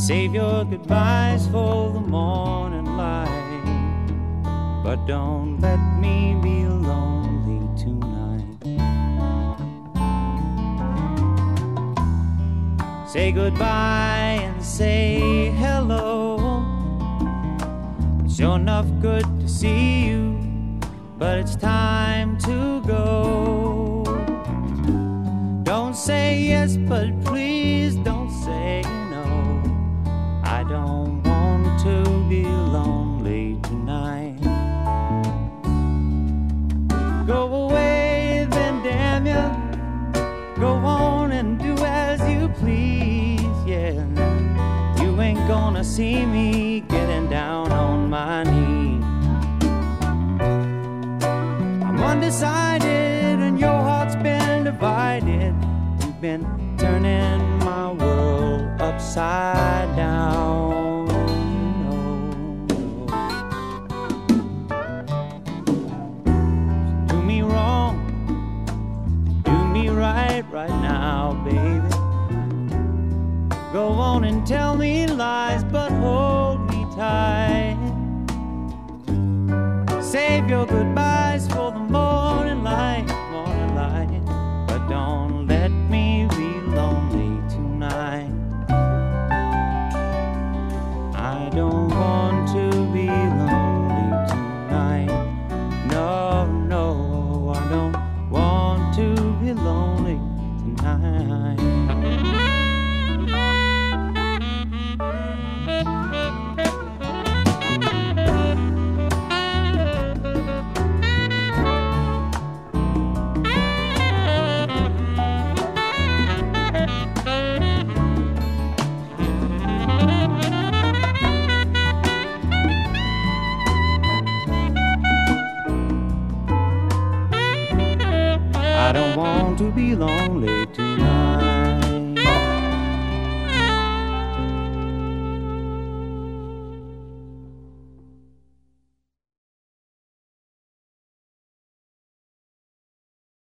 Save your goodbyes for the morning light, but don't let me be lonely tonight. Say goodbye and say hello. It's sure enough good to see you, but it's time to go. Don't say yes, but please don't say no. I don't want to be lonely tonight. Go away then, damn ya. Go on and do as you please, yeah. You ain't gonna see me getting down on my knees. I'm undecided and your heart's been divided. You've been turning my world upside down. Do me wrong, do me right now, baby. Go on and tell me lies, but hold me tight. Save your goodbyes for the morning light, but don't let me be lonely tonight. I don't want to be lonely tonight. No, no, I don't want to be lonely tonight. I don't want to be lonely tonight.